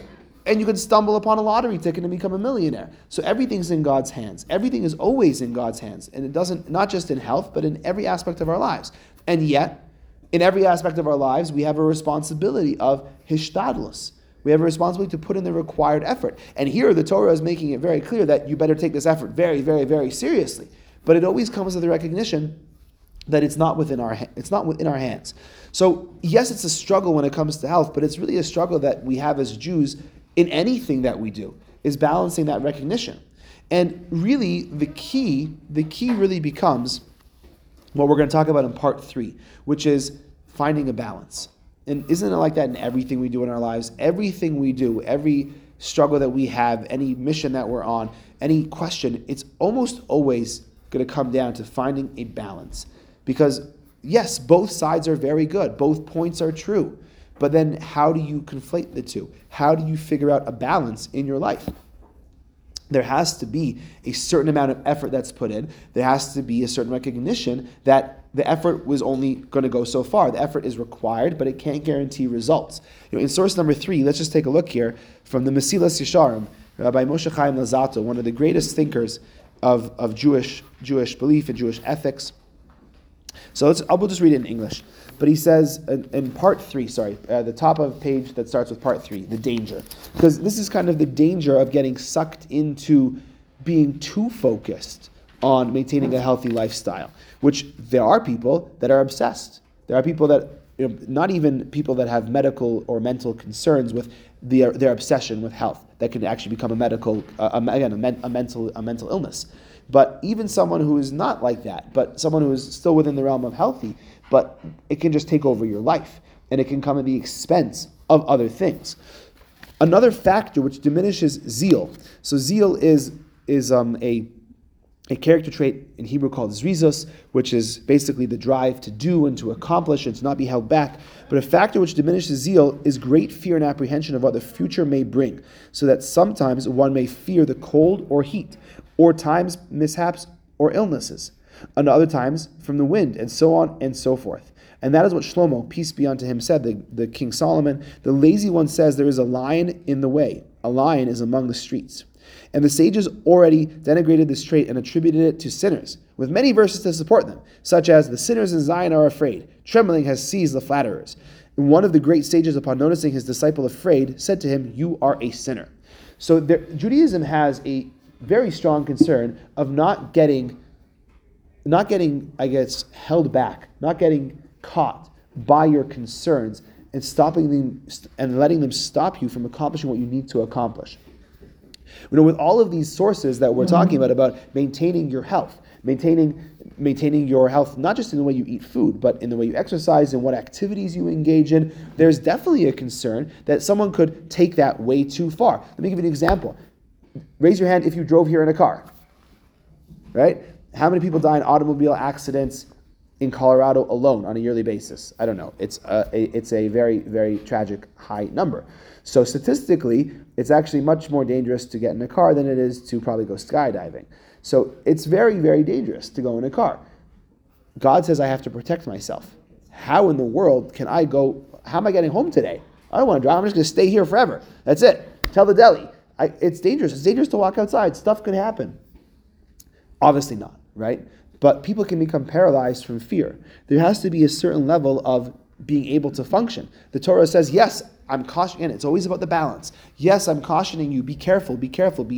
And you could stumble upon a lottery ticket and become a millionaire. So everything's in God's hands. Everything is always in God's hands. And it doesn't, not just in health, but in every aspect of our lives. And yet, in every aspect of our lives, we have a responsibility of hishtadlus. We have a responsibility to put in the required effort. And here the Torah is making it very clear that you better take this effort very, very, very seriously. But it always comes with the recognition that it's not within our hands. So yes, it's a struggle when it comes to health, but it's really a struggle that we have as Jews in anything that we do, is balancing that recognition. And really, the key really becomes what we're going to talk about in part 3, which is finding a balance. And isn't it like that in everything we do in our lives? Everything we do, every struggle that we have, any mission that we're on, any question, it's almost always going to come down to finding a balance. Because yes, both sides are very good. Both points are true. But then how do you conflate the two? How do you figure out a balance in your life? There has to be a certain amount of effort that's put in. There has to be a certain recognition that the effort was only going to go so far. The effort is required, but it can't guarantee results. In source number 3, let's just take a look here from the Mesilas Yesharim, Rabbi Moshe Chaim Luzzatto, one of the greatest thinkers of Jewish belief and Jewish ethics. So we'll just read it in English. But he says in part 3, the top of the page that starts with part 3, the danger. Because this is kind of the danger of getting sucked into being too focused on maintaining a healthy lifestyle, which there are people that are obsessed. There are people that, not even people that have medical or mental concerns with their obsession with health, that can actually become a mental illness. But even someone who is not like that, but someone who is still within the realm of healthy, but it can just take over your life, and it can come at the expense of other things. Another factor which diminishes zeal. So zeal is a character trait in Hebrew called zrizos, which is basically the drive to do and to accomplish and to not be held back. But a factor which diminishes zeal is great fear and apprehension of what the future may bring, so that sometimes one may fear the cold or heat, or times mishaps or illnesses, and other times from the wind, and so on and so forth. And that is what Shlomo, peace be unto him, said, the King Solomon. The lazy one says there is a lion in the way. A lion is among the streets. And the sages already denigrated this trait and attributed it to sinners, with many verses to support them, such as, the sinners in Zion are afraid. Trembling has seized the flatterers. And one of the great sages, upon noticing his disciple afraid, said to him, you are a sinner. So Judaism has a very strong concern of not getting, I guess, held back, not getting caught by your concerns and stopping them and letting them stop you from accomplishing what you need to accomplish. With all of these sources that we're talking about maintaining your health, maintaining your health, not just in the way you eat food, but in the way you exercise and what activities you engage in, there's definitely a concern that someone could take that way too far. Let me give you an example. Raise your hand if you drove here in a car, right? How many people die in automobile accidents in Colorado alone on a yearly basis? I don't know. It's a very, very tragic high number. So statistically, it's actually much more dangerous to get in a car than it is to probably go skydiving. So it's very, very dangerous to go in a car. God says I have to protect myself. How in the world can I go? How am I getting home today? I don't want to drive. I'm just going to stay here forever. That's it. Tell the deli. It's dangerous. It's dangerous to walk outside. Stuff could happen. Obviously not, right? But people can become paralyzed from fear. There has to be a certain level of being able to function. The Torah says, yes, I'm cautioning. It's always about the balance. Yes, I'm cautioning you. Be careful. Be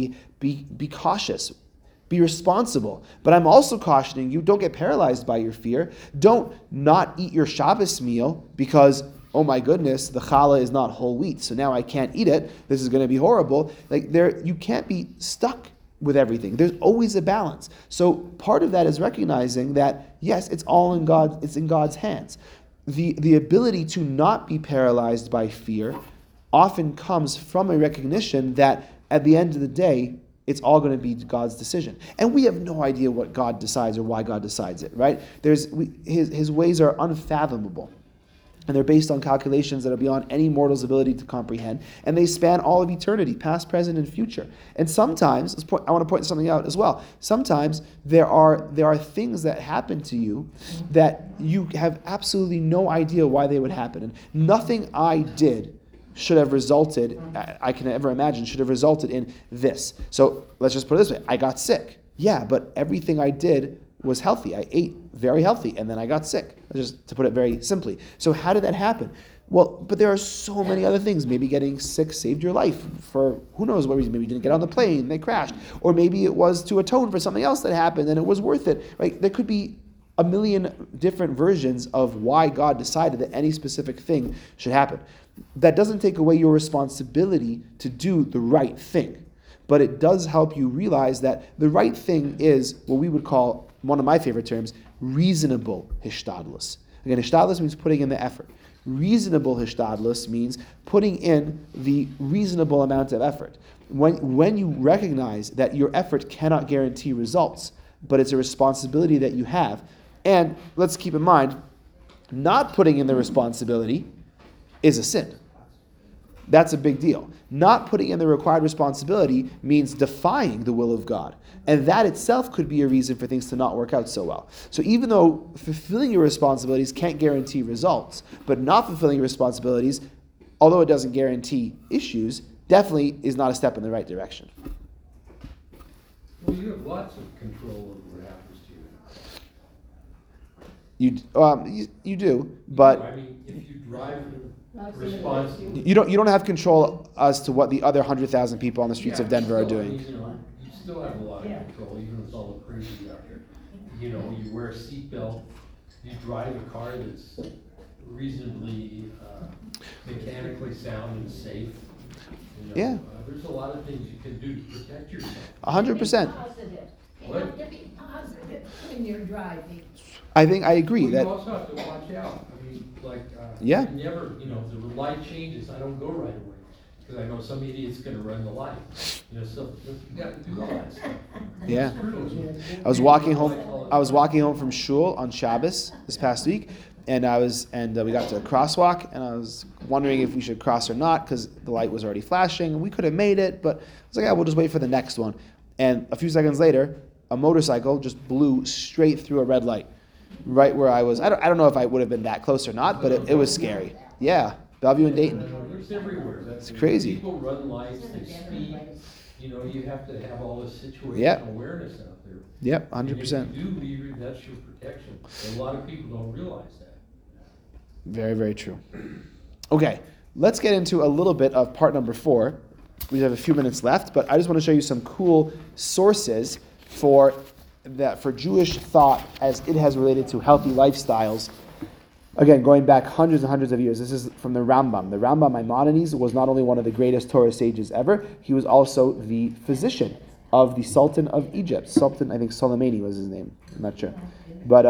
cautious. Be responsible. But I'm also cautioning you, don't get paralyzed by your fear. Don't not eat your Shabbos meal because, oh my goodness, the challah is not whole wheat, so now I can't eat it. This is going to be horrible. You can't be stuck with everything. There's always a balance. So part of that is recognizing that, yes, it's all in God. It's in God's hands. The ability to not be paralyzed by fear often comes from a recognition that at the end of the day, it's all going to be God's decision. And we have no idea what God decides or why God decides it, right? His ways are unfathomable. And they're based on calculations that are beyond any mortal's ability to comprehend. And they span all of eternity, past, present, and future. And sometimes, I want to point something out as well. Sometimes there are things that happen to you that you have absolutely no idea why they would happen. And nothing I did should have resulted, I can ever imagine, should have resulted in this. So let's just put it this way. I got sick. Yeah, but everything I did was healthy. I ate very healthy, and then I got sick. Just to put it very simply. So how did that happen? Well, but there are so many other things. Maybe getting sick saved your life for who knows what reason. Maybe you didn't get on the plane, they crashed. Or maybe it was to atone for something else that happened and it was worth it. Right? There could be a million different versions of why God decided that any specific thing should happen. That doesn't take away your responsibility to do the right thing. But it does help you realize that the right thing is what we would call, one of my favorite terms, reasonable hishtadlus. Again, hishtadlus means putting in the effort. Reasonable hishtadlus means putting in the reasonable amount of effort. When you recognize that your effort cannot guarantee results, but it's a responsibility that you have, and let's keep in mind, not putting in the responsibility is a sin. That's a big deal. Not putting in the required responsibility means defying the will of God. And that itself could be a reason for things to not work out so well. So even though fulfilling your responsibilities can't guarantee results, but not fulfilling your responsibilities, although it doesn't guarantee issues, definitely is not a step in the right direction. Well, you have lots of control over what happens to you. You do, but I mean, if you drive responsibly. you don't have control as to what the other 100,000 people on the streets of Denver are still, I doing. mean, you still have a lot of control, even with all the crazy out here. You wear a seatbelt, you drive a car that's reasonably mechanically sound and safe. Yeah. There's a lot of things you can do to protect yourself. 100%. Positive. You What? have to be positive when you're driving. I think I agree Well, that. you also have to watch out. I mean, like, Yeah. you never, the light changes, I don't go right away. Because I know some idiot's gonna run the light. So you got to do all that stuff. Yeah. Screw I was walking home from shul on Shabbos this past week, and we got to a crosswalk, and I was wondering if we should cross or not because the light was already flashing, and we could have made it, but I was like, yeah, we'll just wait for the next one. And a few seconds later, a motorcycle just blew straight through a red light, right where I was. I don't know if I would have been that close or not, but it was scary. Yeah, Bellevue and Dayton. It's everywhere. It's crazy. People run lights, they speed. You have to have all this situational Yep. awareness out there. Yep, And 100%. if you do leave, that's your protection. A lot of people don't realize that. Very, very true. Okay, let's get into a little bit of part number 4. We have a few minutes left, but I just want to show you some cool sources for Jewish thought as it has related to healthy lifestyles. Again, going back hundreds and hundreds of years. This is from the Rambam. The Rambam Maimonides was not only one of the greatest Torah sages ever, he was also the physician of the Sultan of Egypt. Sultan, I think Soleimani was his name. I'm not sure. But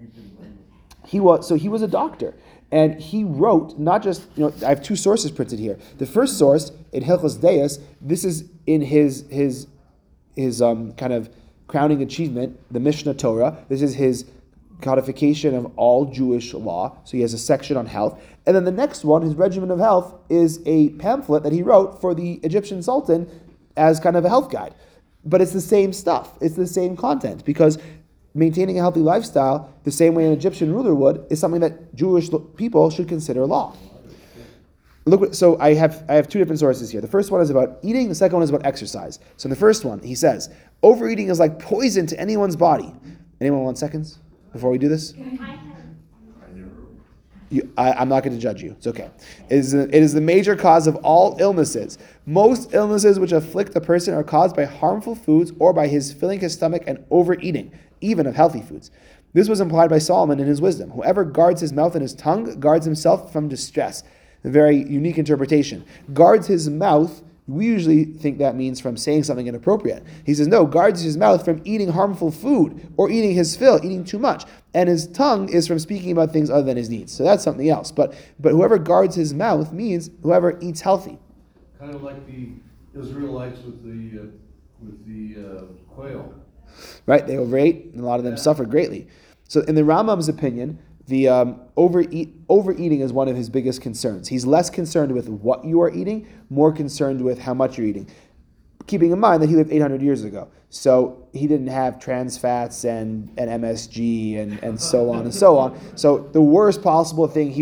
he was a doctor. And he wrote, not just, I have 2 sources printed here. The first source, in Hilchos Deis, this is in his kind of crowning achievement, the Mishnah Torah. This is his codification of all Jewish law. So he has a section on health. And then the next one, his Regimen of Health, is a pamphlet that he wrote for the Egyptian Sultan as kind of a health guide. But it's the same stuff. It's the same content because maintaining a healthy lifestyle, the same way an Egyptian ruler would, is something that Jewish people should consider law. So I have 2 different sources here. The first one is about eating. The second one is about exercise. So in the first one, he says, overeating is like poison to anyone's body. Anyone want seconds before we do this? I'm not going to judge you. It's okay. It is the major cause of all illnesses. Most illnesses which afflict a person are caused by harmful foods or by his filling his stomach and overeating, even of healthy foods. This was implied by Solomon in his wisdom. Whoever guards his mouth and his tongue guards himself from distress. A very unique interpretation. Guards his mouth, we usually think that means from saying something inappropriate. He says, no, guards his mouth from eating harmful food or eating his fill, eating too much. And his tongue is from speaking about things other than his needs. So that's something else. But whoever guards his mouth means whoever eats healthy. Kind of like the Israelites with the quail. Right? They overate, and a lot of them suffered greatly. So in the Rambam's opinion, the overeating is one of his biggest concerns. He's less concerned with what you are eating, more concerned with how much you're eating. Keeping in mind that he lived 800 years ago. So he didn't have trans fats and MSG and so on and so on. So the worst possible thing he was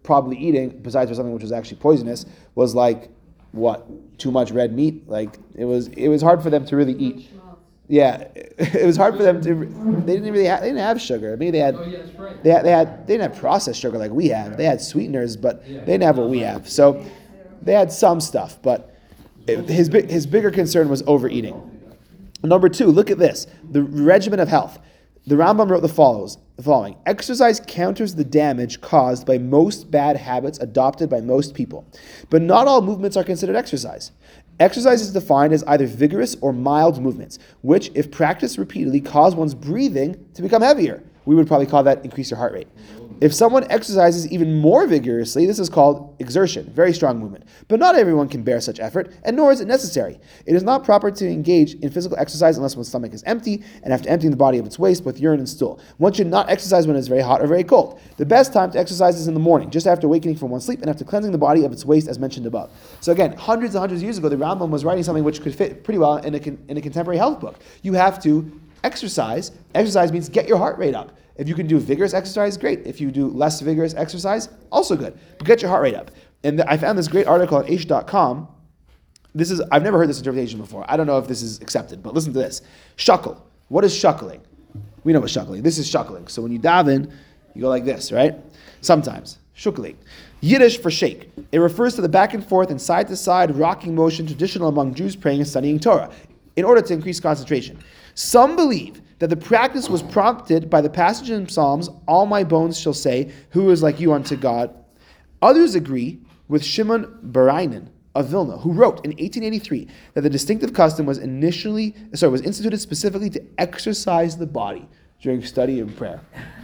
probably eating, besides for something which was actually poisonous, was like what? Too much red meat. Like it was hard for them to really eat. Yeah, it was hard for them to. They didn't have sugar. Maybe they had. Oh, yeah, that's right. They didn't have processed sugar like we have. They had sweeteners, but they didn't have what we have. So they had some stuff, but his bigger concern was overeating. Number 2, look at this: the regimen of health. The Rambam wrote the following: exercise counters the damage caused by most bad habits adopted by most people, but not all movements are considered exercise. Exercise is defined as either vigorous or mild movements, which, if practiced repeatedly, cause one's breathing to become heavier. We would probably call that increase your heart rate. If someone exercises even more vigorously, this is called exertion, very strong movement. But not everyone can bear such effort, and nor is it necessary. It is not proper to engage in physical exercise unless one's stomach is empty, and after emptying the body of its waste, both urine and stool. One should not exercise when it is very hot or very cold. The best time to exercise is in the morning, just after awakening from one's sleep, and after cleansing the body of its waste, as mentioned above. So again, hundreds and hundreds of years ago, the Rambam was writing something which could fit pretty well in a contemporary health book. You have to exercise. Exercise means get your heart rate up. If you can do vigorous exercise, great. If you do less vigorous exercise, also good. But get your heart rate up. And I found this great article on Aish.com. I've never heard this interpretation before. I don't know if this is accepted, but listen to this. Shuckle. What is shuckling? We know what shuckling. This is shuckling. So when you daven, you go like this, right? Sometimes. Shuckling. Yiddish for shake. It refers to the back and forth and side to side rocking motion traditional among Jews praying and studying Torah in order to increase concentration. Some believe that the practice was prompted by the passage in Psalms, all my bones shall say, who is like you unto God. Others agree with Shimon Barainen of Vilna, who wrote in 1883 that the distinctive custom was instituted specifically to exercise the body during study and prayer.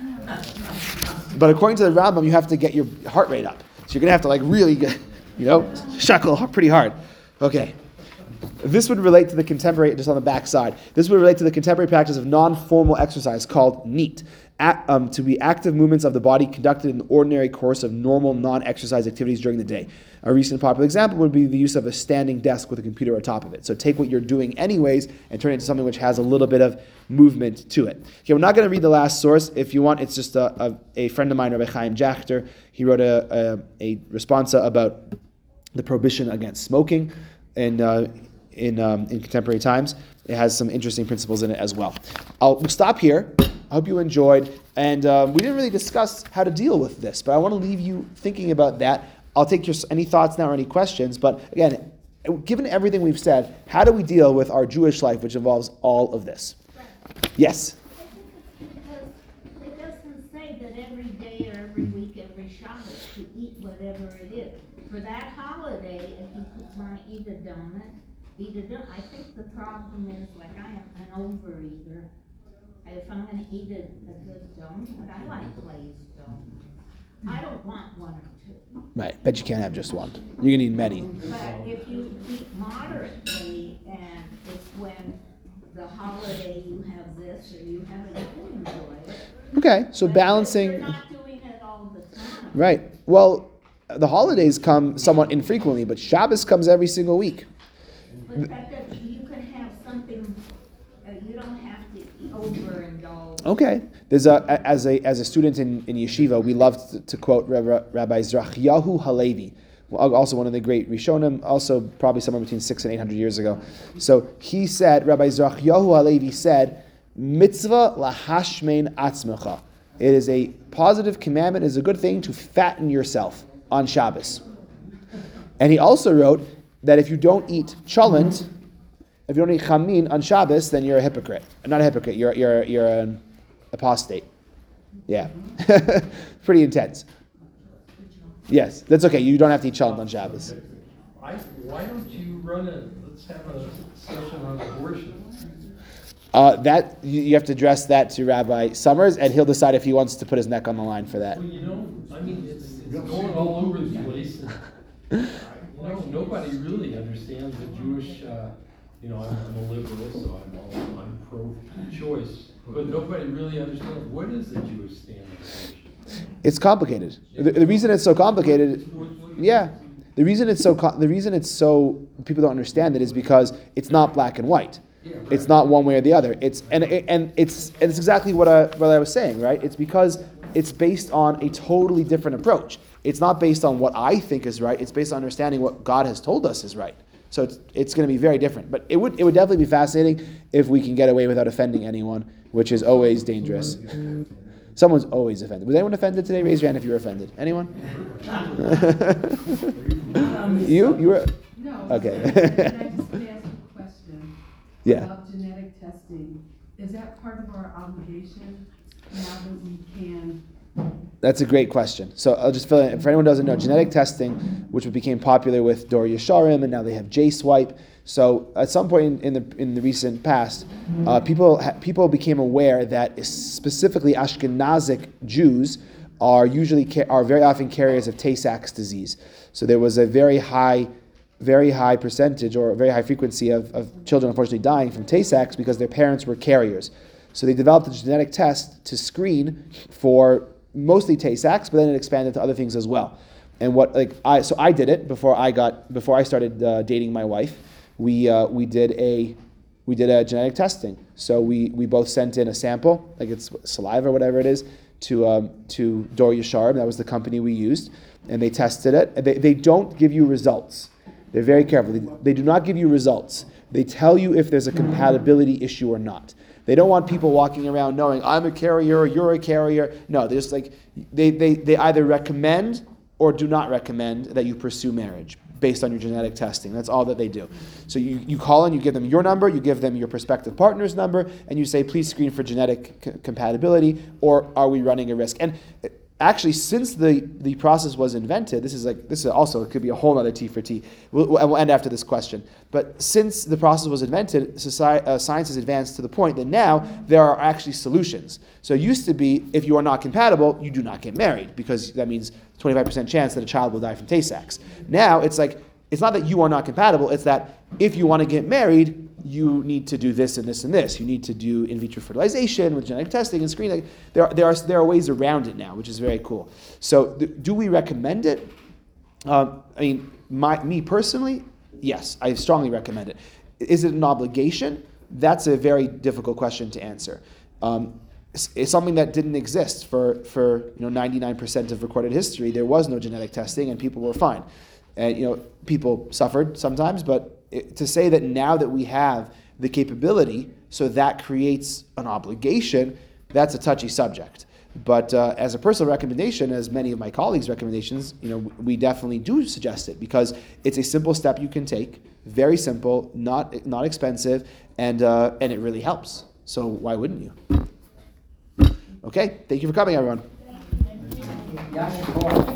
But according to the Rambam, you have to get your heart rate up. So you're going to have to really get, shuckle pretty hard. Okay. This would relate to the contemporary, just on the back side, this would relate to the contemporary practice of non-formal exercise called NEAT, to be active movements of the body conducted in the ordinary course of normal non-exercise activities during the day. A recent popular example would be the use of a standing desk with a computer on top of it. So take what you're doing anyways and turn it into something which has a little bit of movement to it. Okay, we're not going to read the last source. If you want, it's just a friend of mine, Rabbi Chaim Jachter. He wrote a responsa about the prohibition against smoking in contemporary times. It has some interesting principles in it as well. We'll stop here. I hope you enjoyed. And we didn't really discuss how to deal with this, but I want to leave you thinking about that. I'll take any thoughts now or any questions. But again, given everything we've said, how do we deal with our Jewish life, which involves all of this? Yes? Because it doesn't say that every day or every week, every Shabbos to eat whatever it is. For that holiday, if you want to eat a donut, I think the problem is, like, I am an overeater. If I'm going to eat a good donut, I like glazed donuts. I don't want one or two. Right, but you can't have just one. You're going to need many. But if you eat moderately, and it's when the holiday you have this or you have it, you can enjoy it. Okay, so But balancing. you're not doing it all the time. Right. Well, the holidays come somewhat infrequently, but Shabbos comes every single week. But you can have something, you don't have to overindulge. Okay. There's as a student in yeshiva, we loved to quote Rabbi Zrachiyahu Halevi, also one of the great Rishonim, also probably somewhere between 600 and 800 years ago. So he said, Rabbi Zrachiyahu Halevi said, mitzvah lahashmein atzmecha. It is a positive commandment, it is a good thing to fatten yourself on Shabbos. And he also wrote that if you don't eat cholent, if you don't eat chamin on Shabbos, then you're a hypocrite. Not a hypocrite, you're an apostate. Yeah. Pretty intense. Yes, that's okay. You don't have to eat cholent on Shabbos. Why don't you let's have a session on abortion? That you have to address that to Rabbi Summers, and he'll decide if he wants to put his neck on the line for that. Well, it's going all over the place. Nobody really understands the Jewish, I'm a liberal, so I'm pro-choice, but nobody really understands what is the Jewish stand on abortion. It's complicated. The reason it's so complicated, yeah. The reason it's so people don't understand it is because it's not black and white. Yeah, right. It's not one way or the other. It's exactly what I was saying, right? It's because it's based on a totally different approach. it's not based on what I think is right. It's based on understanding what God has told us is right. So it's going to be very different. But it would definitely be fascinating if we can get away without offending anyone, which is always dangerous. Someone's always offended. Was anyone offended today? Raise your hand if you were offended. Anyone? You were? No. Okay. Can I just ask a question? Yeah. About genetic testing. Is that part of our obligation now that we can? That's a great question. So I'll just fill in. For anyone who doesn't know, genetic testing, which became popular with Dor Yesharim, and now they have J-Swipe. So at some point in the recent past, people became aware that specifically Ashkenazic Jews are very often carriers of Tay-Sachs disease. So there was a very high percentage or a very high frequency of children unfortunately dying from Tay-Sachs because their parents were carriers. So they developed a genetic test to screen for mostly Tay-Sachs, but then it expanded to other things as well. And I did it before I started dating my wife. We did a genetic testing. So we both sent in a sample, like it's saliva or whatever it is, to Dor Yesharim. That was the company we used, and they tested it. They don't give you results. They're very careful. They do not give you results. They tell you if there's a compatibility issue or not. They don't want people walking around knowing I'm a carrier, you're a carrier. No, they're just like they either recommend or do not recommend that you pursue marriage based on your genetic testing. That's all that they do. So you call in, you give them your number, you give them your prospective partner's number, and you say, please screen for genetic compatibility, or are we running a risk? And actually, since the process was invented, this is also, it could be a whole other T for T. We'll end after this question. But since the process was invented, science has advanced to the point that now there are actually solutions. So it used to be, if you are not compatible, you do not get married, because that means 25% chance that a child will die from Tay-Sachs. Now it's not that you are not compatible, it's that if you want to get married, you need to do this and this and this. You need to do in vitro fertilization with genetic testing and screening. There are ways around it now, which is very cool. So do we recommend it? Me personally, yes, I strongly recommend it. Is it an obligation? That's a very difficult question to answer. It's something that didn't exist for 99% of recorded history. There was no genetic testing, and people were fine. And people suffered sometimes, but to say that now that we have the capability, so that creates an obligation, that's a touchy subject. But as a personal recommendation, as many of my colleagues' recommendations, we definitely do suggest it, because it's a simple step you can take, very simple, not expensive, and it really helps. So why wouldn't you? Okay, thank you for coming, everyone.